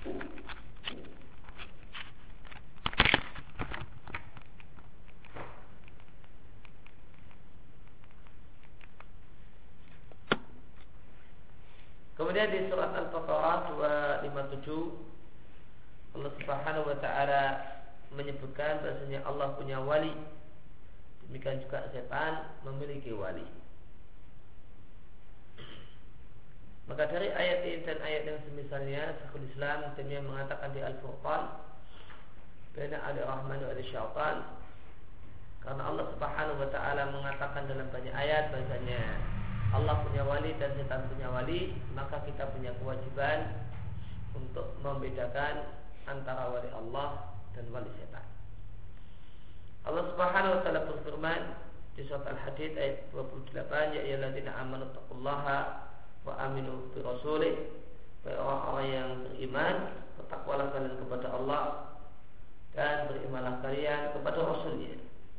Kemudian di surat Al-Baqarah 257 Allah Subhanahu wa taala menyebutkan bahasanya Allah punya wali. Demikian juga setan memiliki wali. Maka dari ayat ini dan ayat yang semisalnya, Syekhul Islam Taimiyah mengatakan di Al-Furqan baina al-Rahman wa al-Syaitan, karena Allah Subhanahu wa taala mengatakan dalam banyak ayat bahasanya Allah punya wali dan setan punya wali, maka kita punya kewajiban untuk membedakan antara wali Allah dan wali setan. Allah Subhanahu wa taala berfirman di surat Al-Hadid ayat 28, ya ayyuhalladzina amanu taqullaha wa aminu bi rasulih, wahai orang-orang yang beriman, bertakwalah kalian kepada Allah dan berimanlah kalian kepada Rasulnya.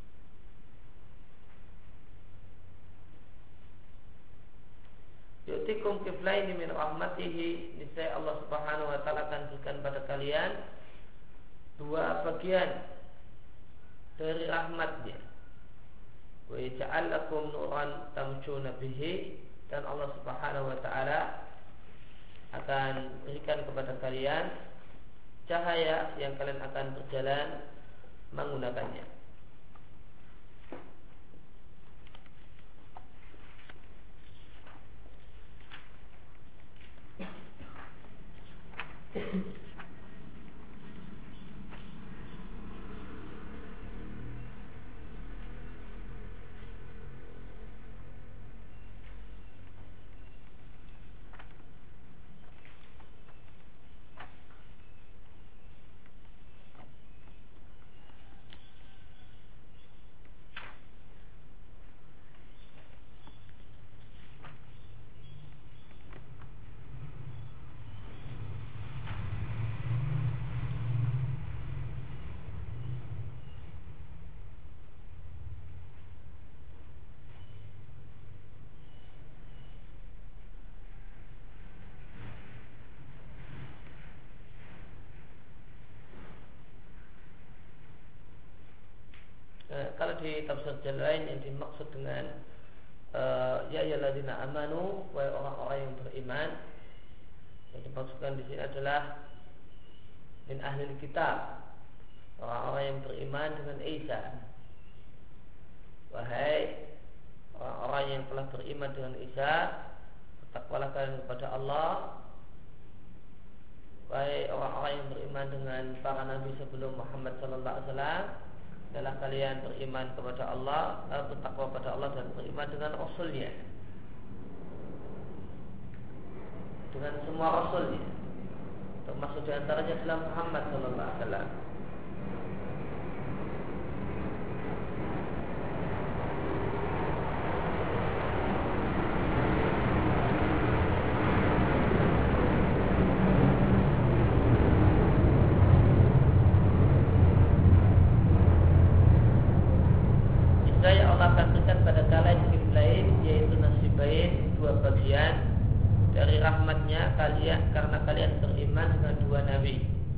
Yu'tikum kiflaini min rahmatihi, niscaya Allah Subhanahu wa taala akan berikan pada kalian dua bagian dari rahmatnya. Wa yaj'al lakum nuran tamshuna bihi, dan Allah Subhanahu wa taala akan berikan kepada kalian cahaya yang kalian akan berjalan menggunakannya. Kalau di tafsir lain yang dimaksud dengan ya ayyuhalladzina amanu, wahai orang-orang yang beriman, yang dimaksudkan di sini adalah min ahlil kitab, orang-orang yang beriman dengan Isa. Wahai orang-orang yang telah beriman dengan Isa, bertakwalah kalian kepada Allah. Wahai orang-orang yang beriman dengan para nabi sebelum Muhammad sallallahu alaihi wasallam, adalah kalian beriman kepada Allah, bertakwa kepada Allah dan beriman dengan Rasulnya, dengan semua Rasulnya, termasuk diantaranya adalah Muhammad sallallahu alaihi wasallam. Karena kalian beriman dengan dua nabi.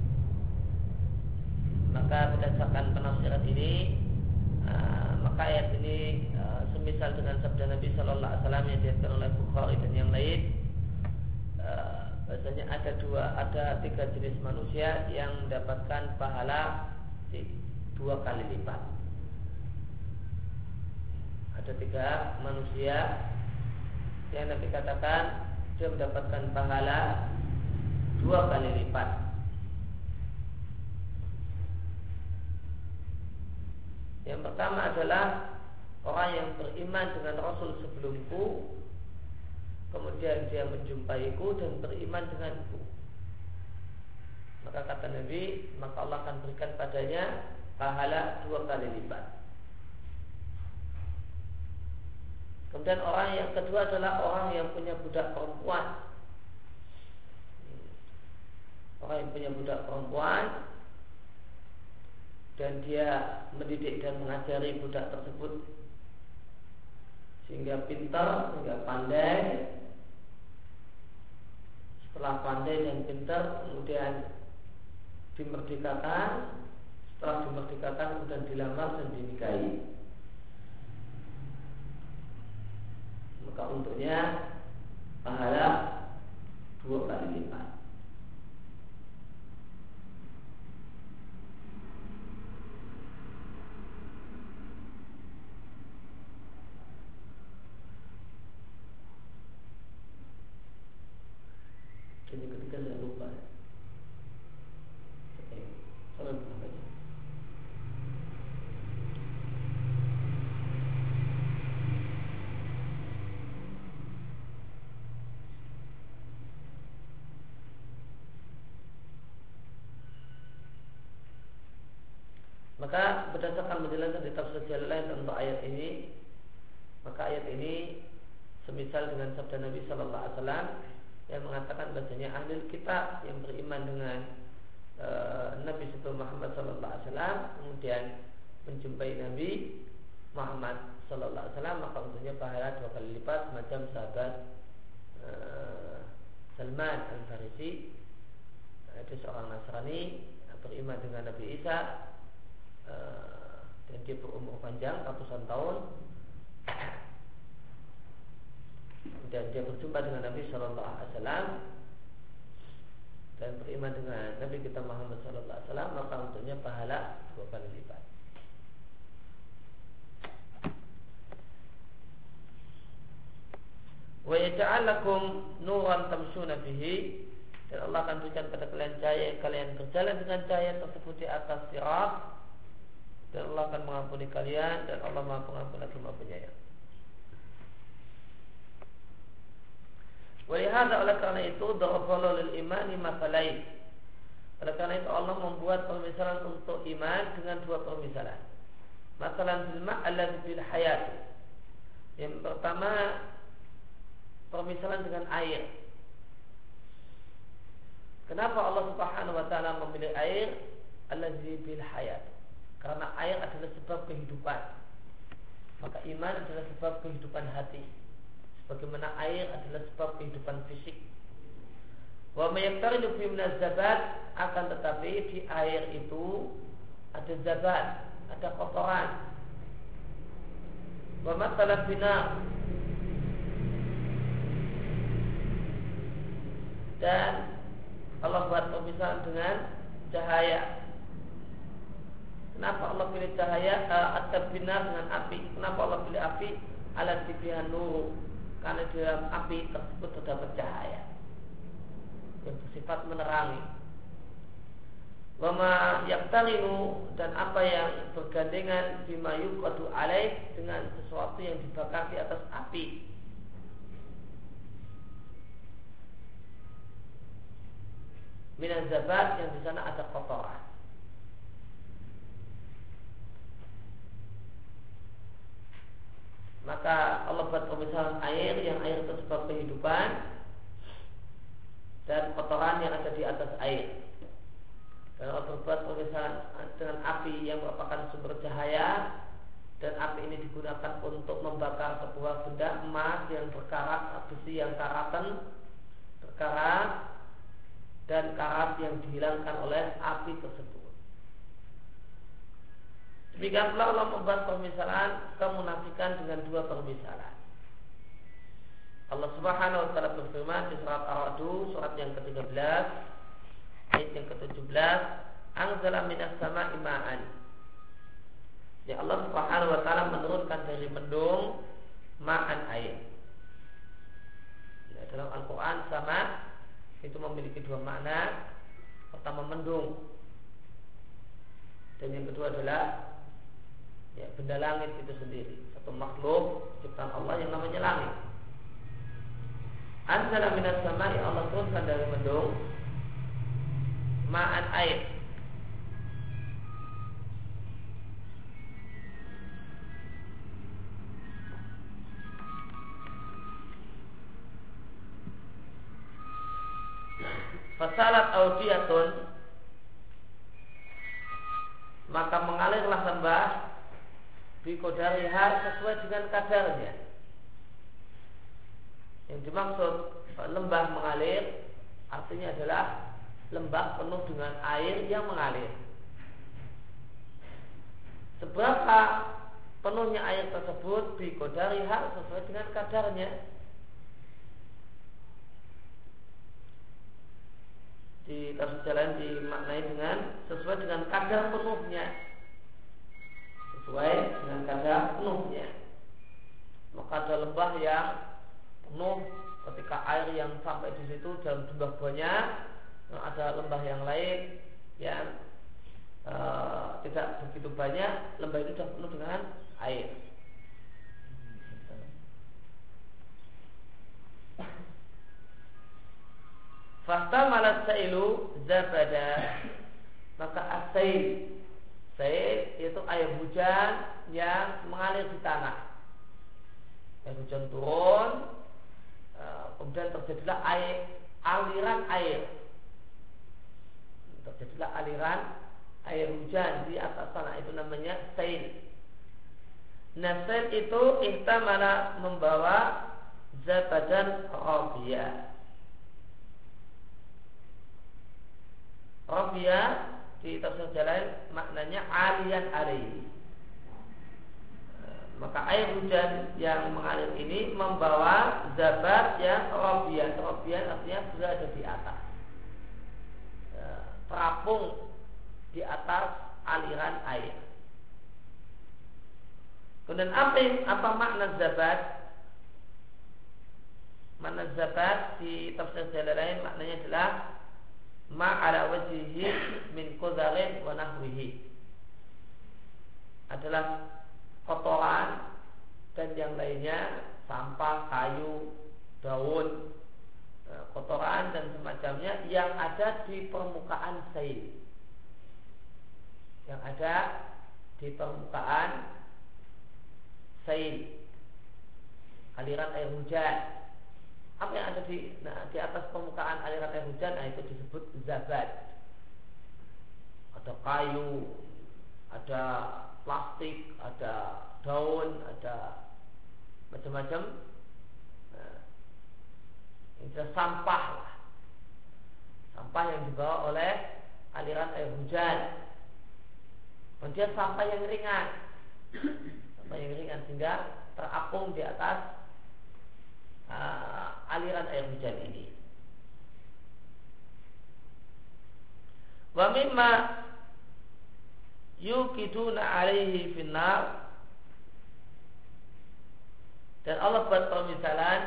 Maka berdasarkan penafsiran ini, maka ayat ini semisal dengan sabda Nabi Sallallahu Alaihi Wasallam yang diriwayatkan oleh Bukhari dan yang lain. Bahasanya ada tiga jenis manusia yang mendapatkan pahala 2 kali lipat. Ada 3 manusia yang Nabi katakan dia mendapatkan pahala 2 kali lipat. Yang pertama adalah orang yang beriman dengan Rasul sebelumku, kemudian dia menjumpaiku dan beriman denganku. Maka kata Nabi, maka Allah akan berikan padanya pahala 2 kali lipat. Kemudian orang yang kedua adalah orang yang punya budak perempuan. Orang yang punya budak perempuan dan dia mendidik dan mengajari budak tersebut sehingga pintar, sehingga pandai. setelah pandai dan pintar kemudian dimerdekakan, setelah dimerdekakan kemudian dilamar dan dinikahi, maka untuknya pahala 2 kali lipat. Jadi ketika saya lupa, saya lupa aja. Maka berdasarkan penjelasan di tafsir Jalalain tentang ayat ini, maka ayat ini semisal dengan sabda Nabi Sallallahu Alaihi Wasallam yang mengatakan bahasanya ahli kitab yang beriman dengan Nabi Muhammad Sallallahu Alaihi Wasallam kemudian menjumpai Nabi Muhammad Sallallahu Alaihi Wasallam, maka untuknya pahala 2 kali lipat, macam sahabat Salman Al Farisi, itu seorang Nasrani beriman dengan Nabi Isa, dan dia berumur panjang ratusan tahun, dan dia berjumpa dengan Nabi Sallallahu Alaihi Wasallam dan beriman dengan Nabi kita Muhammad Sallallahu Alaihi Wasallam, maka untuknya pahala 2 kali lipat. Wa yaj'al lakum nuran tamshuna bihi, dan Allah akan berikan pada kalian cahaya, kalian berjalan dengan cahaya tersebut di atas sirat, dan Allah akan mengampuni kalian, dan Allah Maha Pengampun lagi Maha Penyayang. Walihada, oleh karena itu, daraballahu lil imani masalain. Oleh karena itu Allah membuat permisalan untuk iman dengan 2 permisalan. Masalan bil ma'alladzi bil hayat. Yang pertama permisalan dengan air. Kenapa Allah Subhanahu wa taala memilih air? Alladzi bil hayat. Karena air adalah sebab kehidupan. Maka iman adalah sebab kehidupan hati, bagaimana air adalah sebab kehidupan fisik. Wa mayaktaridu fi minaz zabat, akan tetapi di air itu ada zabat, ada kotoran. Wa masalah binar, dan Allah buat pemisahan dengan cahaya. Kenapa Allah pilih cahaya atau binar dengan api? Kenapa Allah pilih api? Ala tibihan nur, karena di dalam api tersebut terdapat cahaya yang bersifat menerangi. Wama yaktarinu, dan apa yang bergandengan bima yuqadu alaih, dengan sesuatu yang dibakar di atas api. Minaz zabat, yang di sana ada kotoran. Maka Allah buat pemisahan air, yang air itu sebab kehidupan, dan kotoran yang ada di atas air. Dan Allah berbuat pemisahan dengan api yang merupakan sumber cahaya, dan api ini digunakan untuk membakar sebuah benda emas yang berkarat, besi yang berkarat, dan karat yang dihilangkan oleh api tersebut. Demikian pula Allah membuat permisalan kemunafikan dengan 2 permisalan. Allah Subhanahu wa taala berfirman di surat Ar-Ra'd, surat yang ke-13, ayat yang ke-17, anzala minas sama'i ma'an. Ya, Allah Subhanahu wa taala menurunkan dari mendung ma'an, air. Ya, dalam Al-Qur'an sama itu memiliki 2 makna. Pertama mendung, dan yang kedua adalah benda langit itu sendiri, satu makhluk ciptaan Allah yang namanya langit. Anzala minas sama'i, Allah turunkan dari mendung ma'an, air. Fasalat audiyatun, maka mengalirlah lembah biqadariha, sesuai dengan kadarnya. Yang dimaksud lembah mengalir artinya adalah lembah penuh dengan air yang mengalir. Seberapa penuhnya air tersebut biqadariha, sesuai dengan kadarnya. Di tafsir jalan dimaknai dengan sesuai dengan kadar penuhnya. Sesuai dengan kadar penuhnya. Maka ada lembah yang penuh ketika air yang sampai di situ dalam jumlah banyak. Ada lembah yang lain yang tidak begitu banyak, lembah itu sudah penuh dengan air. Fasta malat sailu zabada, maka asail, sail yaitu air hujan yang mengalir di tanah. Air hujan turun, kemudian terjadilah aliran air. Terjadilah aliran air hujan di atas tanah, itu namanya sail. Nah, sail itu ihtamala membawa zabadan rabiyah. Rabiyah di tafsir jalan maknanya alian alaihi. Maka air hujan yang mengalir ini membawa zabat yang rabiyah. Rabiyah artinya berada di atas, terapung di atas aliran air. Kemudian apa makna zabat? Makna zabat di tafsir Jalalain maknanya adalah ma'ala wajhihi min qudharin wa nahwihi, adalah kotoran dan yang lainnya, sampah, kayu, daun, kotoran dan semacamnya yang ada di permukaan sail, yang ada di permukaan sail, aliran air hujan. Apa yang ada di atas permukaan aliran air hujan, itu disebut zabat. Ada kayu, ada plastik, ada daun, ada macam-macam. Ini adalah sampah, sampah yang dibawa oleh aliran air hujan. Kemudian sampah yang ringan, sampah yang ringan sehingga terapung di atas aliran air hujan ini. Wa mimma yukiduna alaihi finnar, dan Allah buat permisalan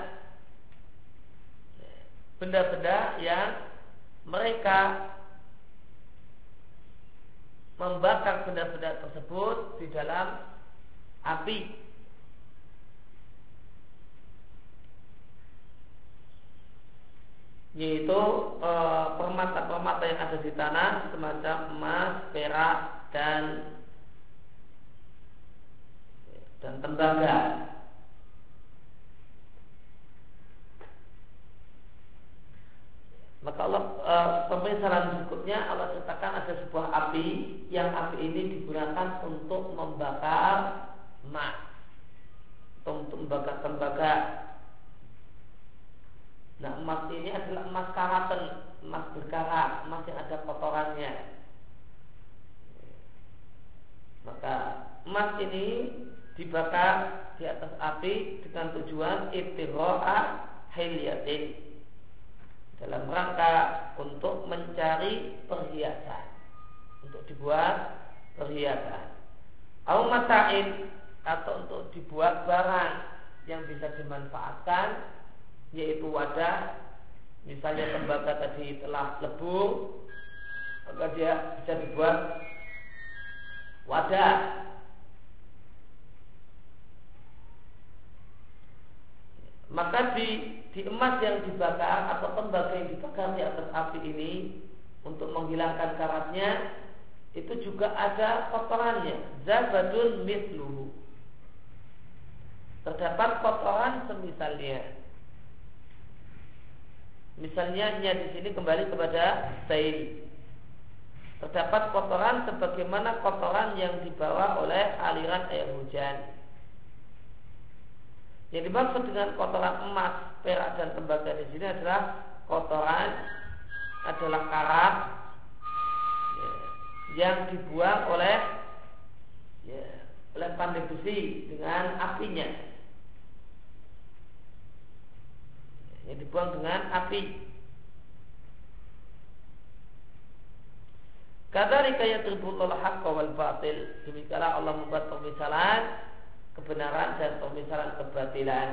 benda-benda yang mereka membakar benda-benda tersebut di dalam api. Yaitu permata-permata yang ada di tanah, semacam emas, perak, dan tembaga. Maka Allah, pemisalan berikutnya Allah ceritakan ada sebuah api, yang api ini digunakan untuk membakar emas, untuk membakar tembaga. Nah, emas ini adalah emas karaten, emas berkarat, emas yang ada kotorannya. Maka emas ini dibakar di atas api dengan tujuan ibtigha'a hilyatin, dalam rangka untuk mencari perhiasan, untuk dibuat perhiasan. Au mata'in, atau untuk dibuat barang yang bisa dimanfaatkan, yaitu wadah. Misalnya tembaga tadi telah lebur, maka dia bisa dibuat wadah. Maka di emas yang dibakar atau tembaga yang dibakar di atas api ini, untuk menghilangkan karatnya, itu juga ada kotorannya, zabadun mithluhu. Terdapat kotoran semisalnya. Misalnya di sini kembali kepada sail. Terdapat kotoran sebagaimana kotoran yang dibawa oleh aliran air hujan. Yang dimaksud dengan kotoran emas, perak, dan tembaga di sini adalah kotoran adalah karat yang dibuang oleh pandai besi dengan apinya, yang dibuang dengan api. Kadzalika yadribullahu al-haqqa wal batil. Demikianlah Allah membuat pemisalan kebenaran dan pemisalan kebatilan.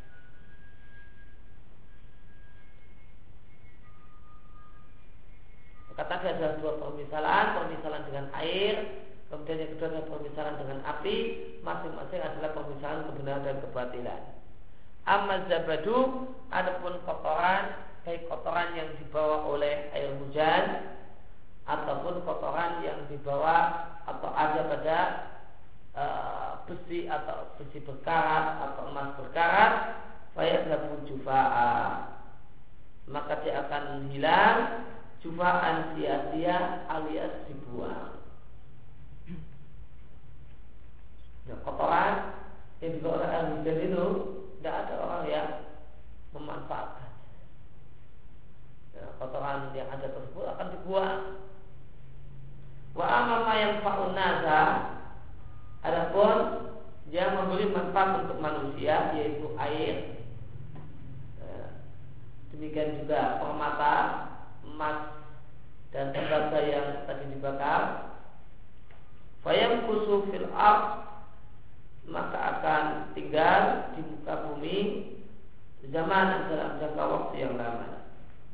Kata dia ada dua pemisalan dengan air, kemudian yang kedua adalah pemisalan dengan api. Masing-masing adalah pemisalan kebenaran dan kebatilan. Amma zabadu, adapun kotoran, baik kotoran yang dibawa oleh air hujan ataupun kotoran yang dibawa atau ada pada besi atau besi berkarat atau emas berkarat, fayadhabu jufaa, maka dia akan hilang jufaan sia-sia alias dibuang. Kotoran yang dibawa oleh air hujan itu tidak ada orang yang memanfaatkan. Kotoran yang ada tersebut akan dibuang. Wa amma yang fa'un nasa, adapun yang memberi manfaat untuk manusia yaitu air, demikian juga permata, emas dan tembaga yang tadi dibakar, fayam kusu fil ard, maka akan tinggal di muka bumi zaman dalam jangka waktu yang lama.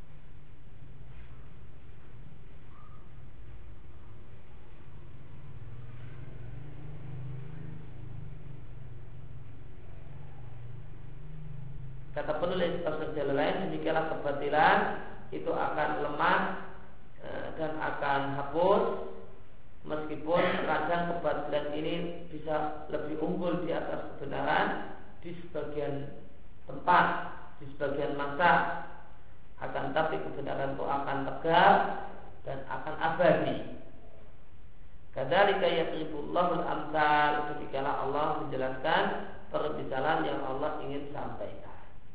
Kata penulis tafsir Jalalain, demikianlah kebatilan itu akan lemah dan akan hapus, meskipun kadang kebatilan ini bisa lebih unggul di atas kebenaran di sebagian tempat, di sebagian masa. Akan tapi kebenaran itu akan tegak dan akan abadi. Kadzalika yadribullahu al-amsal, demikianlah Allah menjelaskan permisalan yang Allah ingin sampaikan.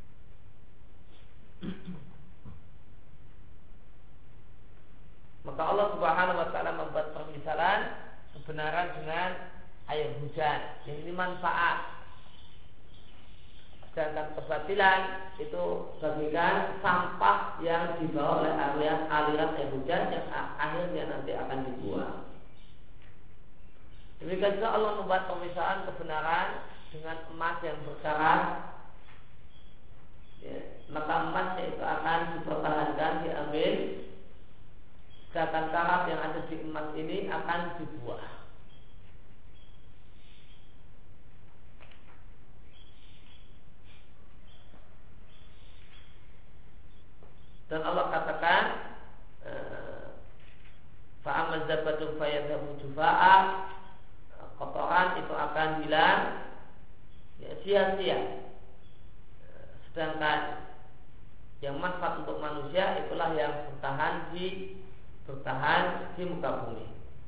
Maka Allah Subhanahu wa taala membuat permisalan kebenaran dengan air hujan. Yang ini manfaat. Sedangkan kebatilan itu bagaikan sampah yang dibawa oleh aliran air hujan yang akhirnya nanti akan dibuang. Demikian juga Allah membuat pemisahan kebenaran dengan emas yang berkarat. Maka emasnya itu akan dipertahankan, diambil, sedangkan karat yang ada di emas ini akan dibuang. Dan Allah katakan, fa'amal zabatu fayadhabu jufaa, kotoran itu akan hilang sia-sia. Sedangkan yang manfaat untuk manusia itulah yang bertahan di muka bumi.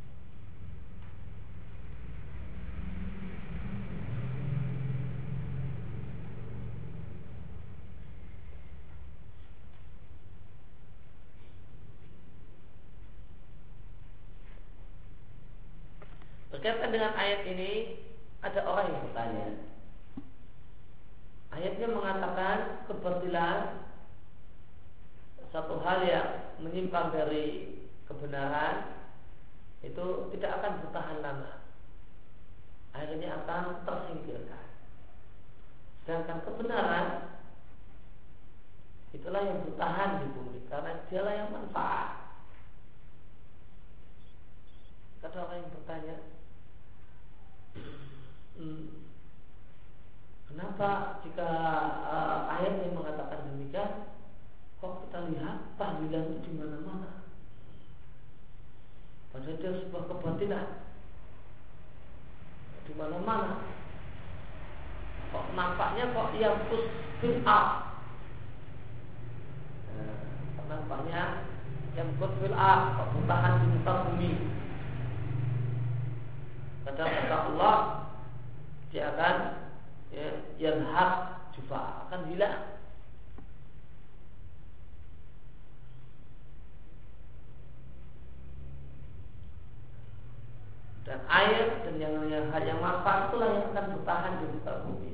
Berkaitan dengan ayat ini, ada orang yang bertanya. Ayatnya mengatakan kebatilan, satu hal yang menyimpang dari kebenaran itu tidak akan bertahan lama, akhirnya akan tersingkirkan. Sedangkan kebenaran itulah yang bertahan di bumi karena dialah yang manfaat. Kata orang yang bertanya, kenapa jika ayat yang mengatakan demikian, kok kita lihat tahlilan itu di mana-mana? Padahal dia sebuah kebatilan di mana-mana. Kok nampaknya kok yang fil ard, nampaknya yang fil ard, kok bertahan di muka bumi. Padahal kata Allah, dia akan yanhaq jufa, akan hilang. dan air dan hal yang manfaat itulah yang akan bertahan di muka bumi.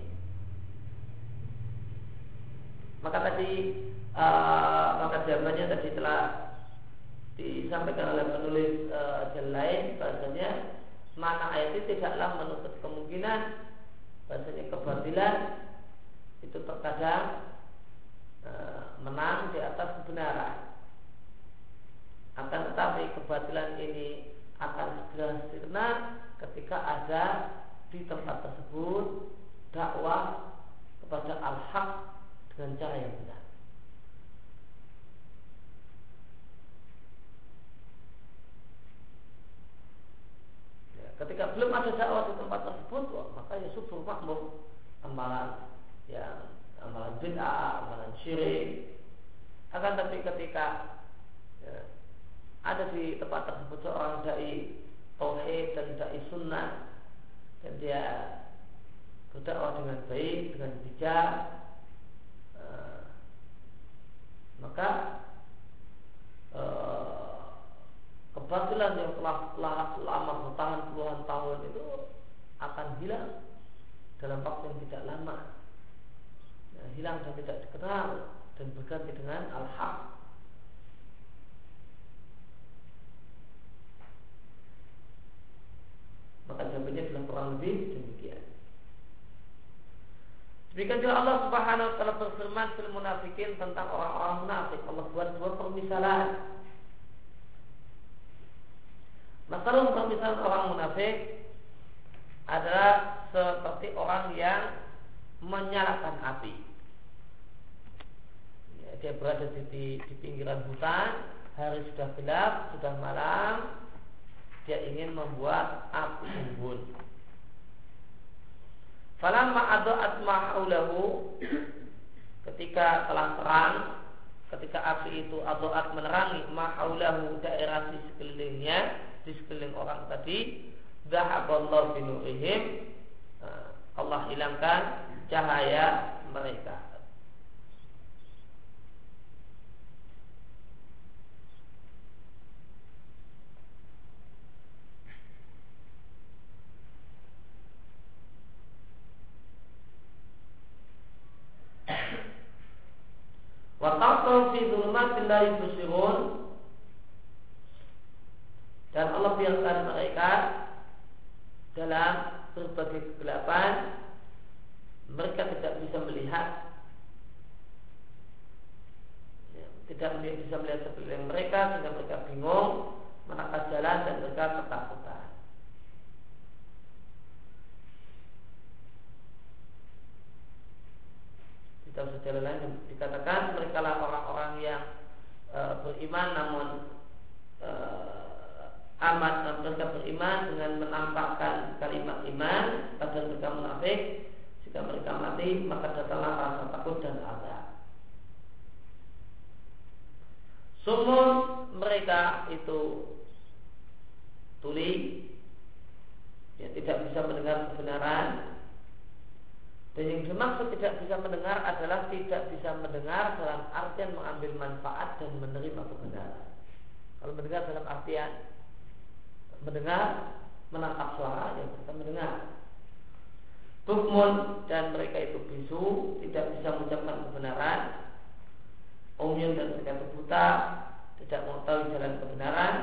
Maka jawabannya tadi telah disampaikan oleh penulis jalan lain, bahasanya mana ayat itu tidaklah menutup kemungkinan bahasanya kebatilan itu terkadang menang di atas kebenaran. Akan tetapi kebatilan ini akan segera sirna ketika ada di tempat tersebut dakwah kepada al-haq dengan cara yang benar. Ya, ketika belum ada dakwah di tempat tersebut, maka ya subur makmur amalan bid'ah, amalan syirik. Akan tapi ketika ada di tempat tersebut seorang dai tauhid dan dai sunnah dan dia berdakwah dengan baik, dengan bijak, maka kebatilan yang telah lama bertahan puluhan tahun itu akan hilang dalam waktu yang tidak lama. Hilang dan tidak dikenal dan berganti dengan al-haq. Maka jawabannya adalah kurang lebih demikian. Demikian juga Allah Subhanahu wa taala berfirman fil munafikin tentang orang-orang munafik. Allah buat dua permisalan. Masalah permisalan orang munafik adalah seperti orang yang menyalakan api. Dia berada di pinggiran hutan, hari sudah gelap, sudah malam, dia ingin membuat api unggun. Falamma adaat ma haulahu, ketika telah terang, ketika api itu adaat menerangi ma haulahu, daerah di sekelilingnya, di sekeliling orang tadi, dhahaballahu bi nurihim, Allah hilangkan cahaya mereka. Wa taqaw fi dhulumatin la yubsirun, dan Allah biarkan mereka dalam berbagai kegelapan, mereka tidak bisa melihat, tidak bisa melihat sekeliling mereka, sehingga mereka bingung menakar jalan dan mereka ketakutan. Dalam sejalan lain dikatakan mereka lah orang-orang yang beriman, namun mereka beriman dengan menampakkan kalimat iman, padahal mereka munafik. Jika mereka mati, maka datanglah rasa takut dan azab. Sumun, mereka itu tuli, ya, tidak bisa mendengar kebenaran. Dan yang dimaksud tidak bisa mendengar adalah tidak bisa mendengar dalam artian mengambil manfaat dan menerima kebenaran. Kalau mendengar dalam artian mendengar, menangkap suara, yang bisa mendengar. Bukmun, dan mereka itu bisu, tidak bisa mengucapkan kebenaran. Umyun, dan mereka itu buta, tidak mengetahui jalan kebenaran.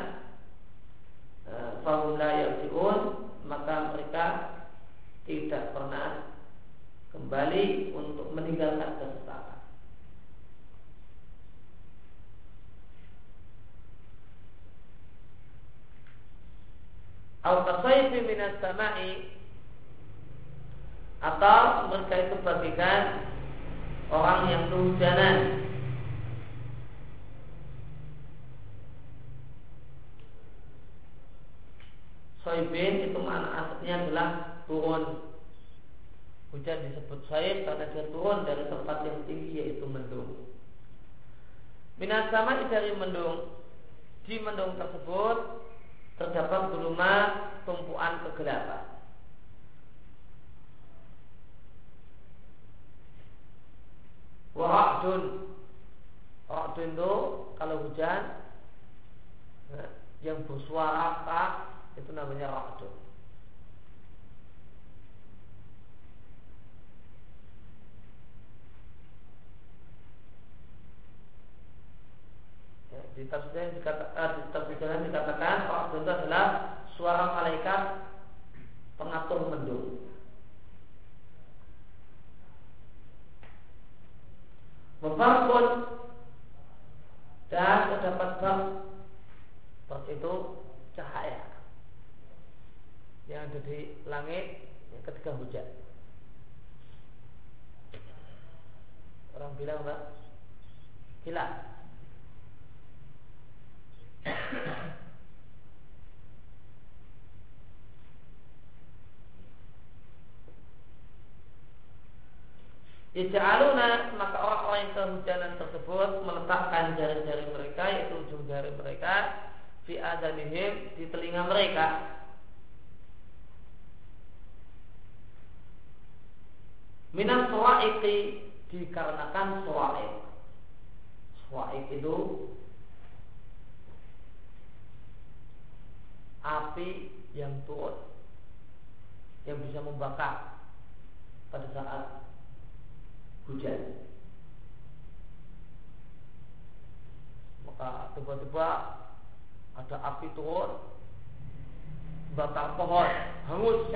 Fahum la yarji'un, maka mereka tidak pernah kembali untuk meninggalkan kesesatan. Al-Qasayfi minas sama'i, atau mereka itu bagikan orang yang kehujanan. Soibin itu makna aslinya adalah turun. Hujan disebut saib karena dia turun dari tempat yang tinggi, yaitu mendung. Minas sama'i, dari mendung. Di mendung tersebut terdapat gulumat, tumpuan kegelapan. Wa'adun, ra'dun itu kalau hujan yang bersuara keras itu namanya ra'dun. Ya, di tafsirnya dikatakan ra'dun itu adalah suara malaikat pengatur mendung. Membarkun dan terdapat barq itu cahaya yang ada di langit ketika hujan. Orang bilang apa? Kilat. Yaj'aluna, maka orang-orang yang kehujanan tersebut meletakkan jari-jari mereka, yaitu ujung jari mereka, fi adanihim, di telinga mereka. Minas sawa'iqi, dikarenakan sawa'iq. Sawa'iq itu api yang turun, yang bisa membakar pada saat hujan. Maka tiba-tiba ada api turun, bakar pohon, hangus.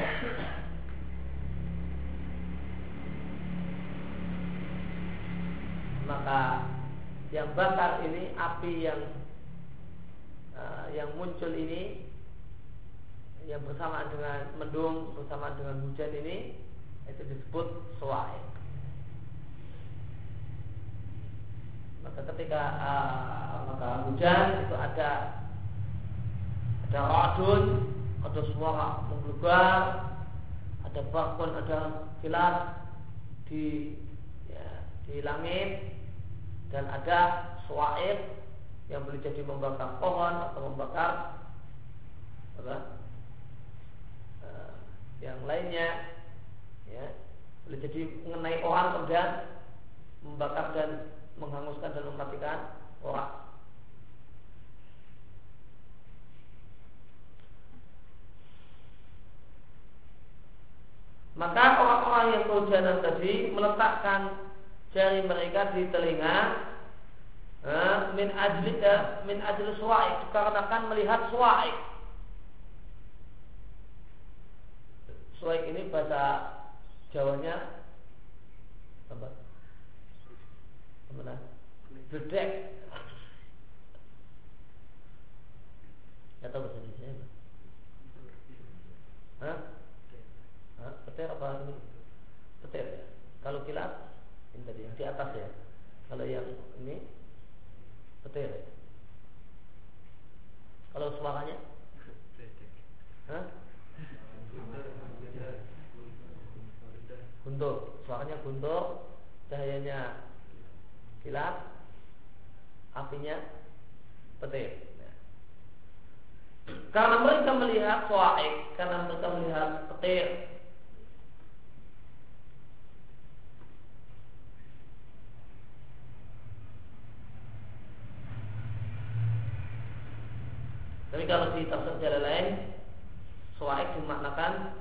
Maka yang bakar ini, api yang muncul ini, yang bersamaan dengan mendung, bersamaan dengan hujan ini, itu disebut sawa'iq. Maka ketika maka hujan itu ada ra'dun, ada suara menggelegar, ada barqun, ada kilat di langit, dan ada sawa'iq yang boleh jadi membakar pohon atau membakar yang lainnya, ya, boleh jadi mengenai orang, kemudian membakar dan menghanguskan dan mematikan orang. Maka orang-orang yang kehujanan tadi meletakkan jari mereka di telinga min ajli sawa'iq, dikarenakan melihat sawa'iq. Sawa'iq ini bahasa Jawanya apa? Mana? Bedek. Atau bahasa Indonesia apa? Hah? Petir apa ini? Petir ya. Kalau kilat ini tadi yang di atas ya. Kalau yang ini petir ya. Kalau suaranya? Hah? Guntur. Suaranya guntur, cahayanya kilat, apinya petir. Karena mereka melihat sawa'iq, karena mereka melihat petir. Tapi kalau di tafsir jalan lain, sawa'iq dimaknakan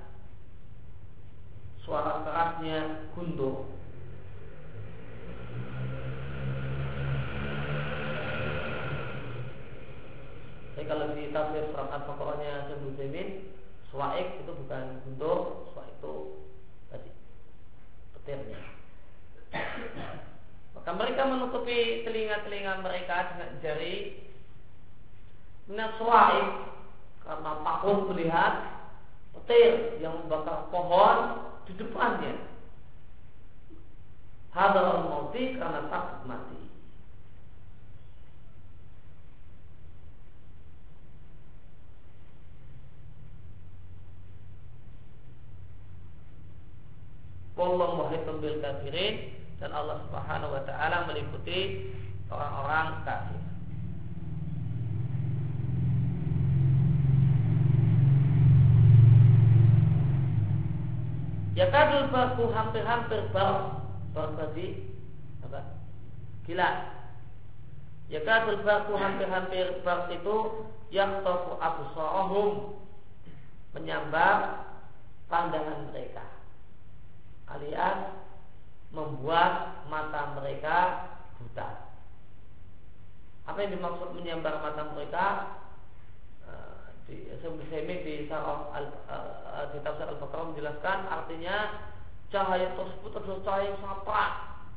suara kerasnya guntur. Jadi kalau di tafsir surat Al-Baqarahnya Syekh Utsaimin, sawa'iq itu bukan guntur, sawa'iq itu tadi petirnya. Maka mereka menutupi telinga-telinga mereka dengan jari minat sawa'iq, karena takut melihat petir yang membakar pohon di depannya. Hadar al-mauti, karena takut mati. Wallahu muhibbul bil kafirin, dan Allah Subhanahu wa taala meliputi orang-orang kafir. Yakadul barku, hampir-hampir barq tadi apa? Kilat. Yakadul barku, hampir-hampir barq itu yaqtafu absarahum, menyambar pandangan mereka, alias membuat mata mereka buta. Apa yang dimaksud menyambar mata mereka? Di tafsir Al-Baqarah menjelaskan artinya cahaya tersebut adalah cahaya yang sangat terang.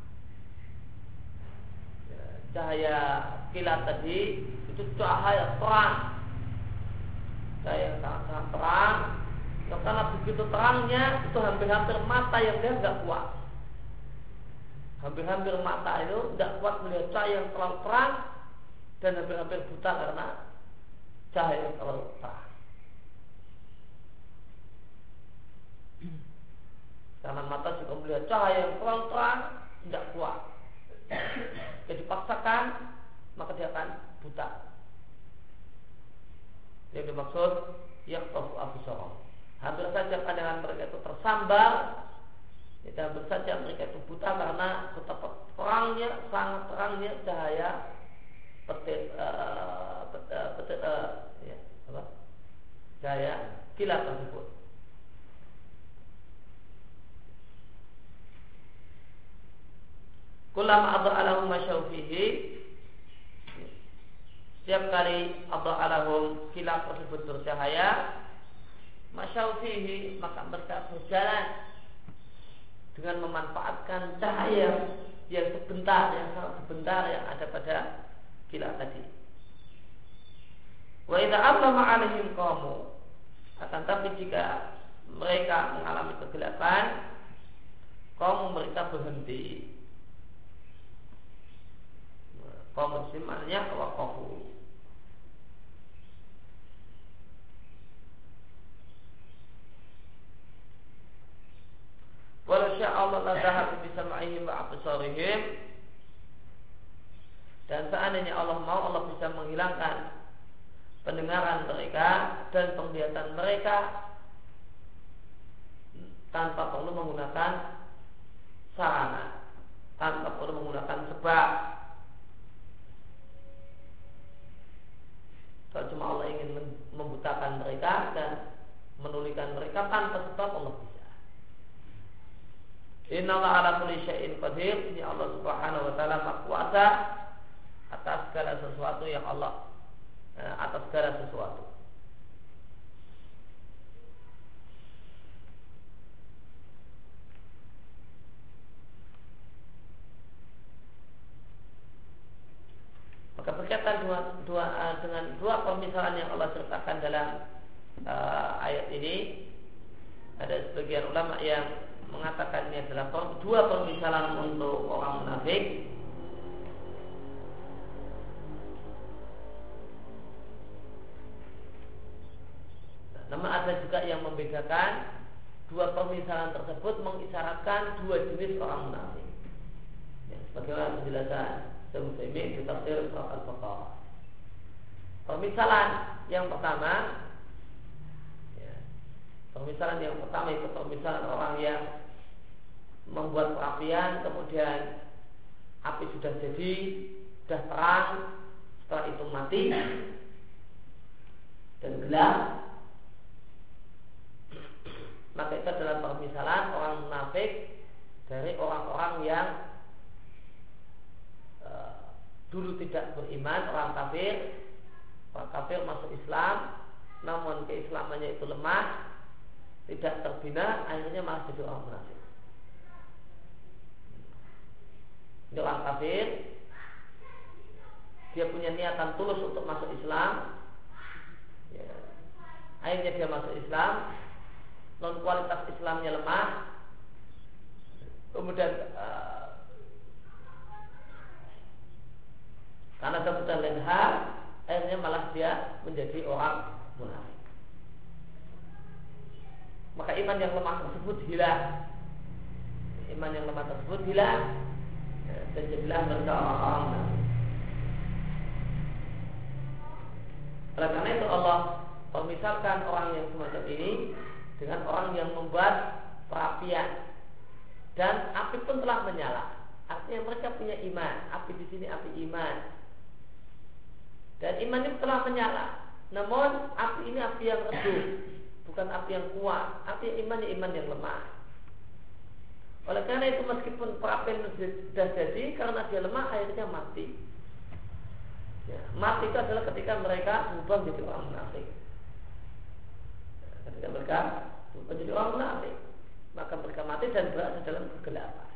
Cahaya kilat tadi itu cahaya terang, cahaya yang sangat terang. Karena begitu terangnya itu hampir-hampir mata yang dia nggak kuat. Hampir-hampir mata itu tidak kuat melihat cahaya yang terlalu terang dan hampir-hampir buta karena cahaya yang terlalu terang. Karena mata juga melihat cahaya yang terlalu terang tidak kuat. Jadi dipaksakan maka dia akan buta. Yang dimaksud yaqtafu absarahum. Hampir saja pandangan mereka itu tersambar. Hampir saja mereka itu buta karena betapa terangnya, sangat terangnya cahaya cahaya kilat tersebut. Kullama adha'alahum masyau fihi, setiap kali adha'alahum kilat tersebut bercahaya, masyau fihi, maka mereka berjalan dengan memanfaatkan cahaya yang sebentar, yang sangat sebentar yang ada pada kilat tadi. Wa idza ablama 'alaihim qamu, akan tapi jika mereka mengalami kegelapan, qamu mereka berhenti. Qamu maknanya waqafu. Walau sya'allah la dhahaba bi sam'ihim wa absarihim, dan seandainya Allah mau, Allah bisa menghilangkan pendengaran mereka dan penglihatan mereka tanpa perlu menggunakan sarana, tanpa perlu menggunakan sebab. Kalau cuma Allah ingin membutakan mereka dan menulikan mereka tanpa sebab, Allah bisa. Innallaha ala kulli syai'in qadir. Ini Allah Subhanahu wa taala Maha Kuasa atas segala sesuatu yang Allah atas segala sesuatu. Maka berkaitan dengan dua permisalan yang Allah ceritakan dalam ayat ini, ada sebagian ulama yang mengatakan ini adalah dua permisalan untuk orang munafik. Namun ada juga yang membedakan dua permisalan tersebut mengisyaratkan dua jenis orang munafik. Sebagaimana penjelasan Muslimin di tafsir surat Al-Baqarah. Permisalan yang pertama, itu permisalan orang yang membuat perapian, kemudian api sudah jadi, sudah terang, setelah itu mati dan gelap. Maka itu adalah permisalan orang munafik dari orang-orang yang dulu tidak beriman, orang kafir masuk Islam, namun keislamannya itu lemah, tidak terbina, akhirnya malah jadi orang munafik. Ini orang kafir, dia punya niatan tulus untuk masuk Islam, ya. Akhirnya dia masuk Islam, non kualitas Islamnya lemah, kemudian karena kebutuhan lain hal, akhirnya malah dia menjadi orang munafik. Maka iman yang lemah tersebut hilang, dan jadilah mereka orang-orang munafik. Oleh karena itu Allah memisalkan orang yang semacam ini dengan orang yang membuat perapian dan api pun telah menyala. Artinya mereka punya iman. Api di sini api iman. Dan iman ini telah menyala. Namun api ini api yang redup, bukan api yang kuat. Api imannya iman yang lemah. Oleh karena itu meskipun perapian sudah jadi, karena dia lemah akhirnya mati. Ya, mati itu adalah ketika mereka berubah menjadi orang munafik. Ketika mereka berubah menjadi orang munafik, maka mereka mati dan berada dalam kegelapan.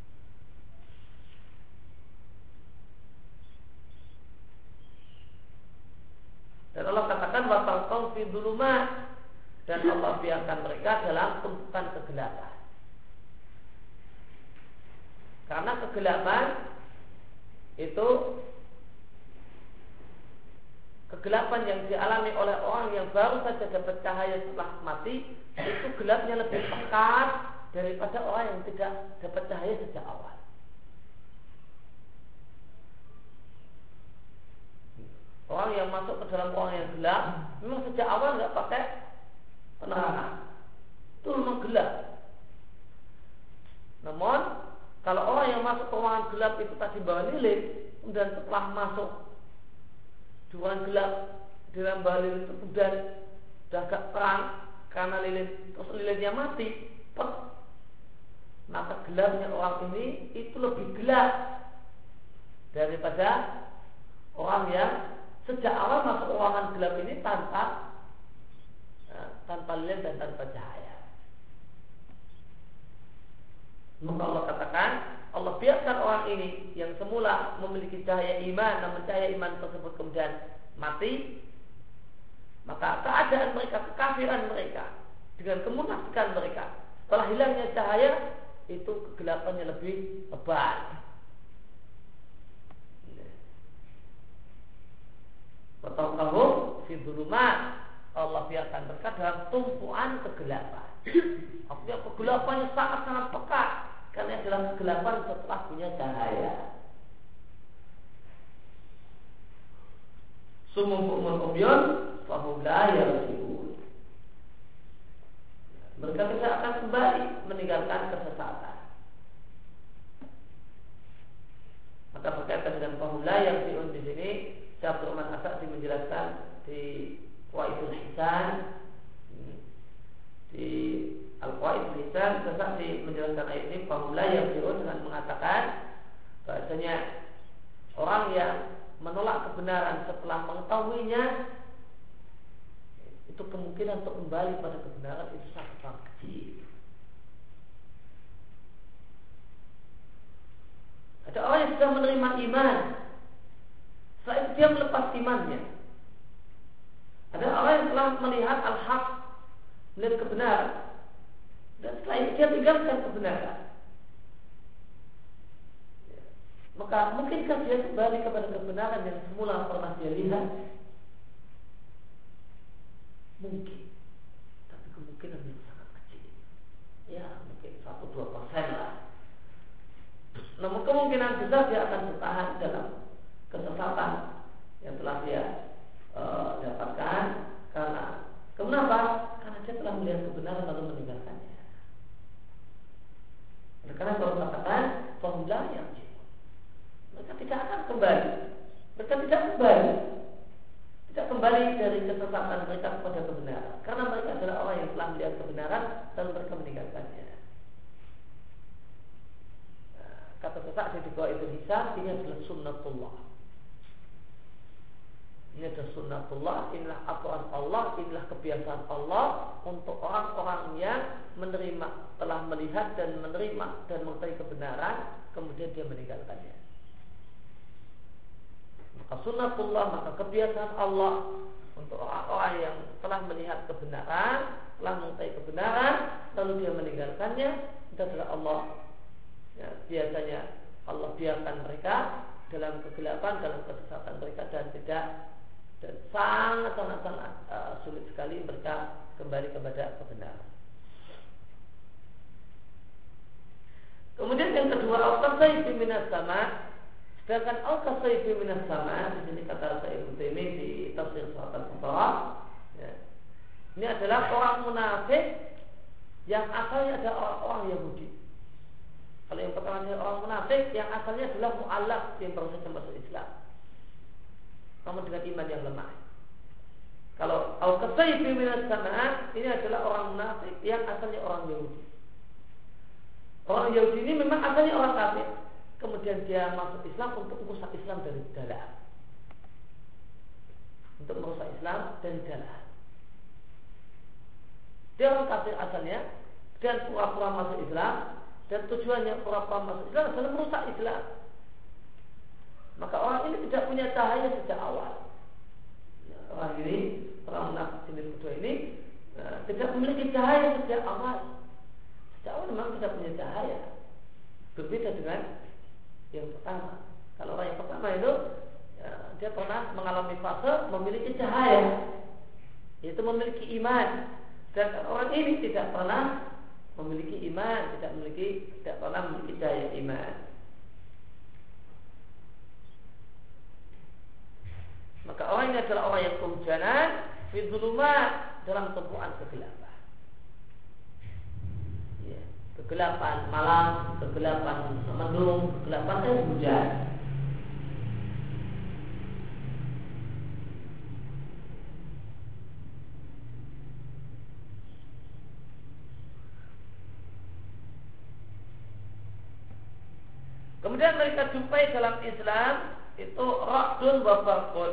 Dan Allah katakan watalqau fi dzulumat, dan Allah biarkan mereka dalam tumpukan kegelapan. Karena kegelapan itu kegelapan yang dialami oleh orang yang baru saja dapat cahaya setelah mati, itu gelapnya lebih pekat daripada orang yang tidak dapat cahaya sejak awal. Orang yang masuk ke dalam ruang yang gelap memang sejak awal nggak pakai penerangan, itu memang gelap. Namun kalau orang yang masuk ke ruangan gelap itu tadi bawa lilin, kemudian setelah masuk di ruangan gelap di dalam bawa lilin itu kemudian sudah agak terang karena lilin, terus lilinnya mati, maka gelapnya orang ini itu lebih gelap daripada orang yang sejak awal masuk ruangan gelap ini tanpa lilin dan tanpa cahaya. Maka Allah katakan, Allah biarkan orang ini yang semula memiliki cahaya iman, namun cahaya iman tersebut kemudian mati, maka keadaan mereka, kekafiran mereka, dengan kemunafikan mereka, setelah hilangnya cahaya itu kegelapannya lebih lebat. Wataqahum fi dzulumat, Allah biarkan mereka dalam tumpuan kegelapan. Artinya kegelapannya sangat-sangat pekat, karena dalam kegelapan setelah punya cahaya. Sumum bu'mun umyun fahum la yarji'un. Mereka tidak akan kembali meninggalkan kesesatan. Maka berkaitan dengan fahum la yarji'un di sini, Syekh Abdurrahman As-Sa'di menjelaskan di Qawaidul Hisan, di Al-Qawaidul Hisan, As-Sa'di menjelaskan ayat ini fahum la yarji'un dengan mengatakan bahasanya orang yang menolak kebenaran setelah mengetahuinya, itu kemungkinan untuk kembali pada kebenaran itu sangat kecil. Ada orang yang sudah menerima iman, setelah itu dia melepas imannya. Ada orang yang telah melihat al-haq, melihat kebenaran, dan setelah itu dia tinggalkan kebenaran. Maka mungkinkah dia kembali kepada kebenaran yang semula pernah dia lihat? Mungkin, tapi kemungkinan itu sangat kecil. Ya, mungkin 1-2% lah. Namun kemungkinan besar dia akan bertahan dalam kesesatan yang telah dia dapatkan. Kenapa? Karena dia telah melihat kebenaran lalu meninggalkannya. Karena kalau katakan formula yang mereka tidak akan kembali. Mereka tidak kembali dari kesesatan mereka kepada kebenaran, karena mereka adalah orang yang telah melihat kebenaran lalu mereka meninggalkannya. Kata sesak di bawah itu hisab, ini adalah sunnatullah. Ini adalah sunnatullah, inilah aturan Allah, inilah kebiasaan Allah untuk orang-orang yang telah melihat dan menerima dan mengetahui kebenaran, kemudian dia meninggalkannya. Maka sunnatullah, maka kebiasaan Allah untuk orang-orang yang telah melihat kebenaran, telah mengetahui kebenaran, lalu dia meninggalkannya, itu adalah Allah. Ya, biasanya Allah biarkan mereka dalam kegelapan, dalam kesesatan mereka, dan sangat sulit sekali mereka kembali kepada kebenaran. Kemudian yang kedua, al-qasayfi minas sama. Sedangkan al-qasayfi minas sama, di sini kata Sa'id Ibn di tafsir surat Al-Baqarah, ya, ini adalah orang munafik yang asalnya ada orang Yahudi. Kalau yang pertama adalah orang munafik yang asalnya adalah mu'allaf yang baru saja masuk Islam, namun dengan iman yang lemah. Kalau al-kasayfi minas sama, ini adalah orang munafik yang asalnya orang Yahudi. Orang Yahudi ini memang asalnya orang kafir, kemudian dia masuk Islam untuk merusak Islam dari dalam. Untuk merusak Islam dari dalam. Dia orang kafir asalnya dan pura-pura masuk Islam, dan tujuannya pura-pura masuk Islam adalah merusak Islam. Maka orang ini tidak punya cahaya sejak awal. Orang ini, orang munafik jenis kedua ini tidak memiliki cahaya sejak awal. Sejak awal memang tidak punya cahaya. Berbeda dengan yang pertama. Kalau orang yang pertama itu dia pernah mengalami fase memiliki cahaya, yaitu memiliki iman. Dan orang ini tidak pernah memiliki iman, tidak pernah memiliki cahaya iman. Maka orang ini adalah orang yang kehujanan fi dzulumat, dalam tumpuan kegelapan. Ya, kegelapan malam, kegelapan mendung, kegelapan dan hujan. Kemudian mereka jumpai dalam Islam itu ra'dun wa farqun.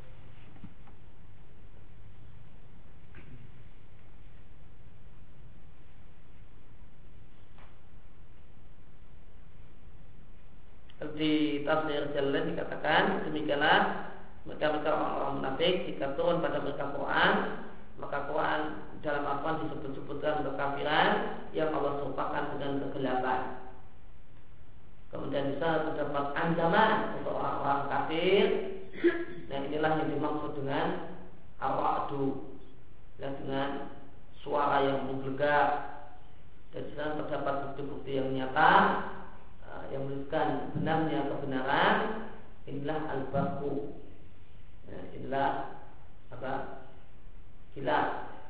Di tafsir Jalalain dikatakan demikianlah mereka orang-orang munafik jika turun pada mereka Quran, maka Quran dalam Al-Quran disebut-sebutkan kekafiran yang Allah serupakan dengan kegelapan. Kemudian bisa terdapat ancaman untuk orang-orang kafir. Nah, inilah yang dimaksud dengan ar-ra'du, dengan suara yang menggelegar. Dan di sana terdapat bukti-bukti yang nyata yang menunjukkan benarnya kebenaran. Inilah al-barqu. Nah, inilah apa? Kilat.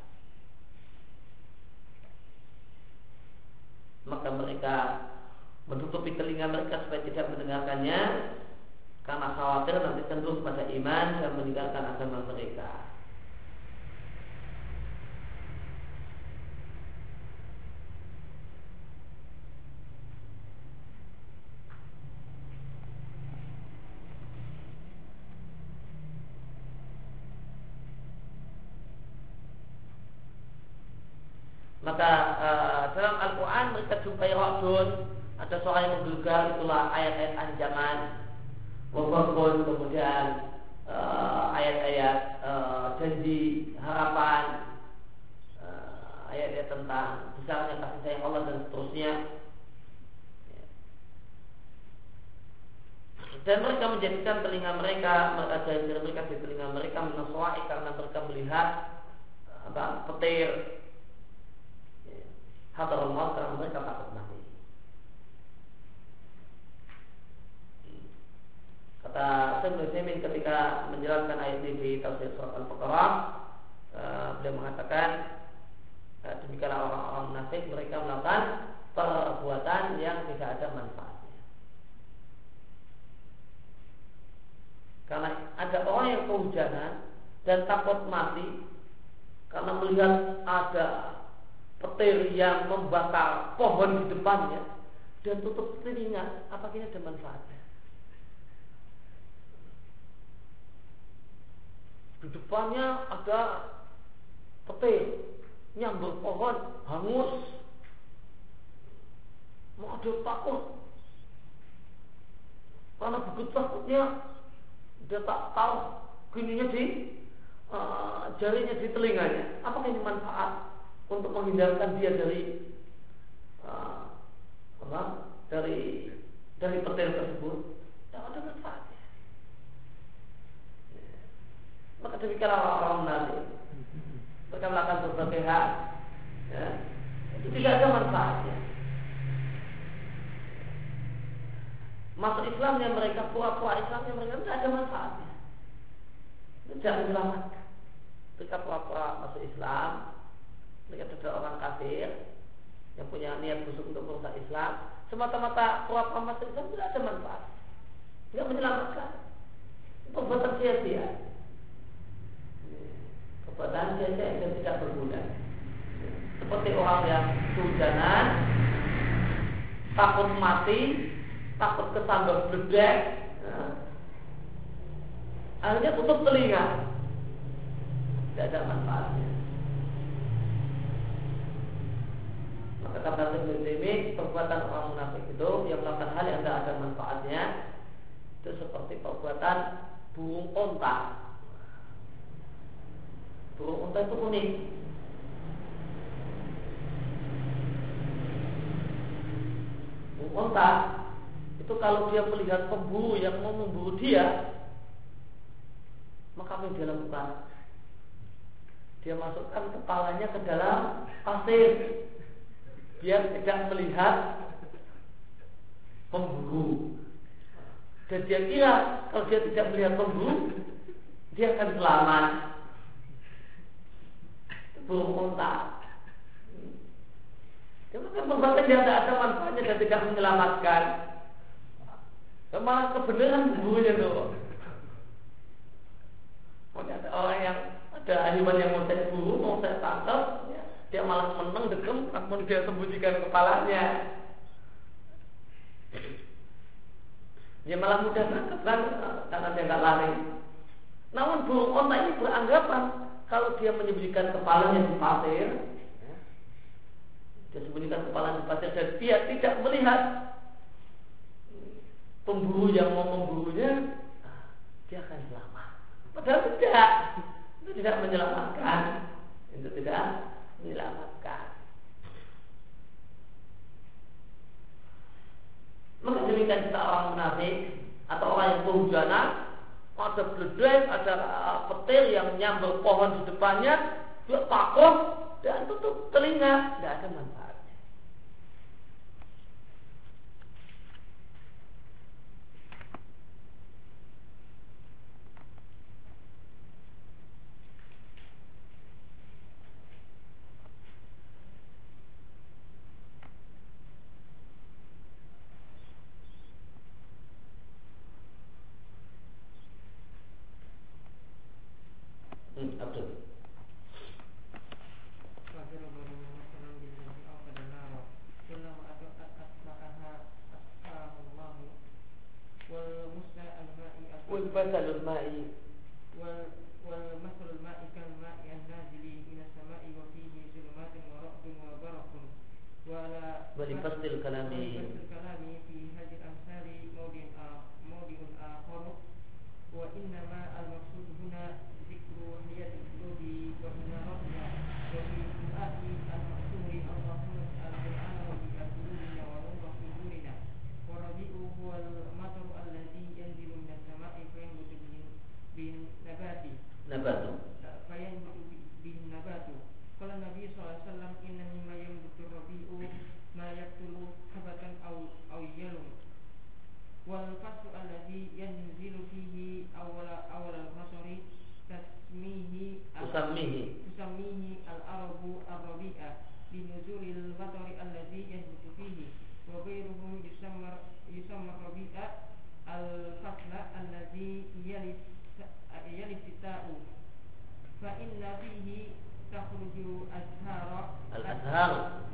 Maka mereka menutupi telinga mereka supaya tidak mendengarkannya, karena khawatir nanti cenderung pada iman dan meninggalkan agama mereka. Maka dalam Al-Quran mereka jumpai ra'dun, ada suara yang menggelegar, itulah ayat-ayat ancaman. Wabakun, kemudian ayat-ayat janji, harapan, ayat-ayat tentang besarnya kasih sayang Allah dan seterusnya. Dan mereka menjadikan telinga mereka, jari mereka di telinga mereka menaswa'i, karena mereka melihat petir hadarul maut, karena mereka takut mati. Kata Syekh Utsaimin ketika menjelaskan ayat ini di tafsir surat Al-Baqarah, beliau mengatakan demikianlah orang-orang munafik, mereka melakukan perbuatan yang tidak ada manfaatnya. Karena ada orang yang kehujanan dan takut mati karena melihat ada petir yang membakar pohon di depannya dan tutup telinga, apakah ini ada manfaatnya? Di depannya ada petir nyambur pohon, hangus, maka dia takut. Karena begitu takutnya dia tak tahu gininya di jarinya di telinganya, apakah ini manfaat untuk menghindarkan dia dari dari petir tersebut? Tidak ada manfaatnya. Maka demikianlah orang munafik, mereka melakukan berbagai hal, ya, itu tidak ada manfaatnya. Masuk Islamnya mereka, pura-pura Islamnya mereka tidak ada manfaatnya, tidak menyelamatkan. Mereka pura-pura masuk Islam, mereka adalah orang kafir yang punya niat busuk untuk merusak Islam, semata-mata pura-pura masuk Islam tidak ada manfaat, tidak menyelamatkan, perbuatan sia-sia, perbuatan sia-sia dan tidak berguna. Seperti orang yang kehujanan, takut mati, takut kesambar bledek, akhirnya tutup telinga, tidak ada manfaatnya. Maka kata Ibnu Taimiyah, perbuatan orang munafik itu yang melakukan hal yang tidak ada manfaatnya itu seperti perbuatan burung onta. Burung onta itu unik. Burung onta itu kalau dia melihat pemburu yang mau memburu dia, maka apa yang dia lakukan? Dia masukkan kepalanya ke dalam pasir biar tidak melihat pemburu. Dan dia kira kalau dia tidak melihat pemburu, dia akan selamat. Burung onta. Perbuatan dia tidak ada manfaatnya dan tidak menyelamatkan. Malah kebenaran pemburunya tuh. Ada orang yang ada hewan yang mau saya buru, mau saya tangkap, ya, dia malah menang degem, namun dia sembunyikan kepalanya. Dia malah mudah tangkap kan, karena dia nggak lari. Namun burung onta ini beranggapan kalau dia menyembunyikan kepalanya di pasir, ya, dia sembunyikan kepalanya di pasir dan dia tidak melihat pemburu yang mau memburunya, dia akan selamat. Padahal tidak, itu tidak menyelamatkan, itu tidak menyelamatkan. Maka demikian kita orang munafik atau orang yang kehujanan, ada bledek, ada petir yang nyamber pohon di depannya, dia takut dan tutup telinga, tidak ada manfaatnya. Abdul. والمثل المائي والمثل الماء كالماء النازل من السماء وفيه ظلمات ورعد وبرق ولفصل الكلام في هذه الأمثال موضع آخر وإنما المقصود هنا ذكر حياة القلوب وإنارتها وفي الدعاء المأثور اللهم اجعل القرآن ربيع قلوبنا ونور صدورنا والربيع هو المطر الذي ينزل من السماء فينبت به النبات قال النبي صلى الله عليه وسلم إن مما ينبت الربيع ما يقتل حبة أو يلم والفصل الذي ينزل فيه أول المطر تسميه العرب الربيع لنزول المطر الذي ينبت فيه وغيره يسمى الربيع الفصل الذي يلي الشتاء فإن فيه تخرج الأزهار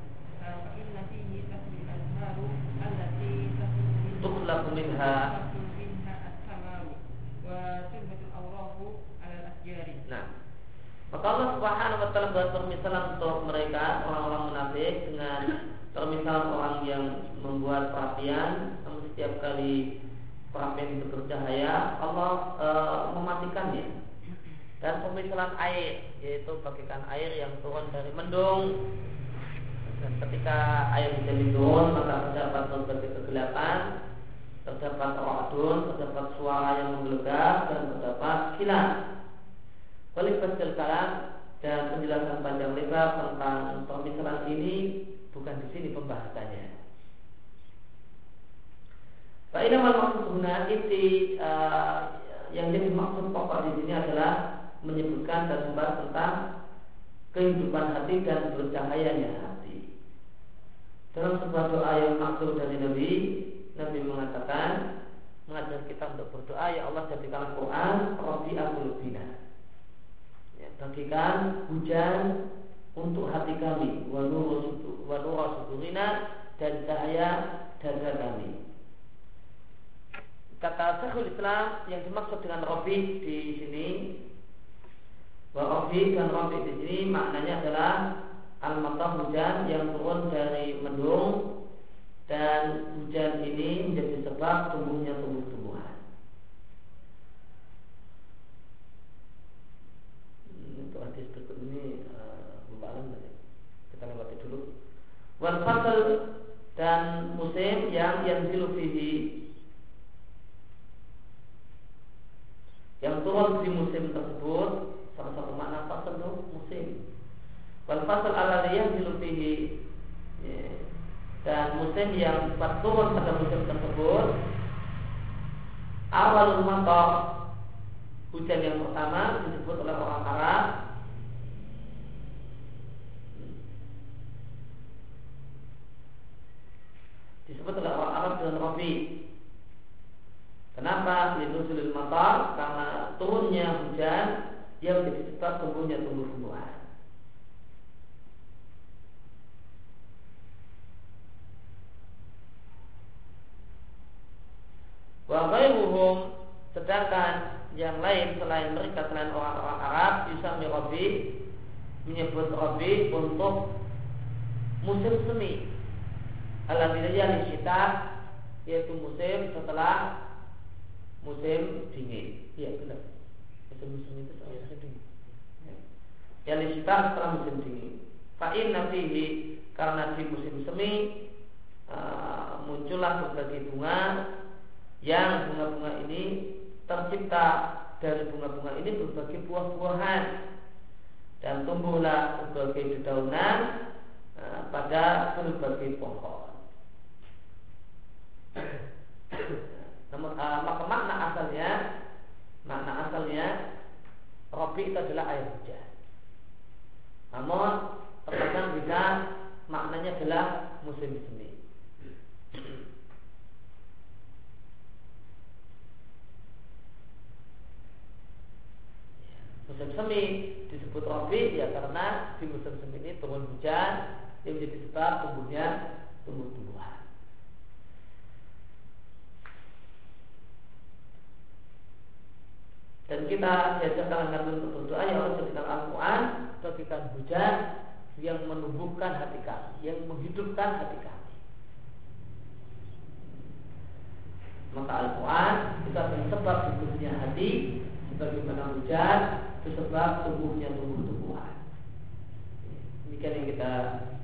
التي تخلق منها الثمار وتنبت الأوراق على الأشجار. Nah, maka Allah Subhanahu wa taala buat permisalan untuk mereka orang-orang munafik dengan permisalan orang yang membuat perapian, namun setiap kali perapian itu bercahaya, Allah mematikannya. Dan pemisalan air, yaitu bagaikan air yang turun dari mendung. Dan ketika air menjadi turun, maka terdapat berbagai kegelapan, terdapat ra'dun, terdapat suara yang menggelegar, dan terdapat kilat. Walifassil kalam, dan penjelasan panjang lebar tentang pemisalan ini bukan di sini pembahasannya. Fa'inamal maksud guna inti yang jadi maksud pokok di sini adalah menyebutkan dan membahas tentang kehidupan hati dan bercahayanya hati. Dalam sebuah doa yang maksud dari Nabi mengatakan, mengajar kita untuk berdoa, ya Allah jadikan Quran Rabi'a qulubina, ya, bagikan hujan untuk hati kami, wa nura sudurina, dan cahaya dada kami. Kata Syekhul Islam yang dimaksud dengan Rabi di sini, Rabi dan Rabi di sini maknanya adalah al-matar, hujan yang turun dari mendung, dan hujan ini menjadi sebab tumbuhnya tumbuh-tumbuhan. Untuk hadis berikut ini kita lewati dulu. Wal fasal, dan musim yang yanzilu fihi, yang turun di musim tersebut. Salah satu makna fasal itu musim. Wal fasal alladhi yanzilu fihi, dan musim yang turun pada musim tersebut. Awalul matar, hujan yang pertama disebut oleh orang Arab dengan Rabi. Kenapa? Linuzulil matar, karena turunnya hujan yang menjadi sebab tumbuhnya tumbuh-tumbuhan. Wa ghairuhum, sedangkan yang lain selain mereka, selain orang-orang Arab, yusami Rabi, menyebut Rabi untuk musim semi, alladzi yali syita, yaitu musim setelah musim dingin. Iya benar. Musim itu setelah musim dingin. Yali syita, setelah musim dingin. Fa inna fihi, karena di musim semi muncullah berbagai bunga, yang bunga-bunga ini tercipta dari bunga-bunga ini berbagai buah-buahan, dan tumbuhlah berbagai dedaunan pada berbagai pohon. Namun maka makna asalnya Rabi itu adalah air hujan. Namun terkadang bisa maknanya adalah musim semi. Musim semi disebut Rabi ya karena di musim semi ini turun hujan yang menjadi sebab tumbuhnya tumbuh-tumbuhan. Dan kita diajarkan Nabi untuk berdoa, ya Allah jadikan Al-Quran bagikan hujan yang menumbuhkan hati kami, yang menghidupkan hati kami. Maka Al-Quran itu adalah sebab hidupnya hati, sebagaimana hujan itu sebab tumbuhnya tumbuh-tumbuhan. Demikian yang kita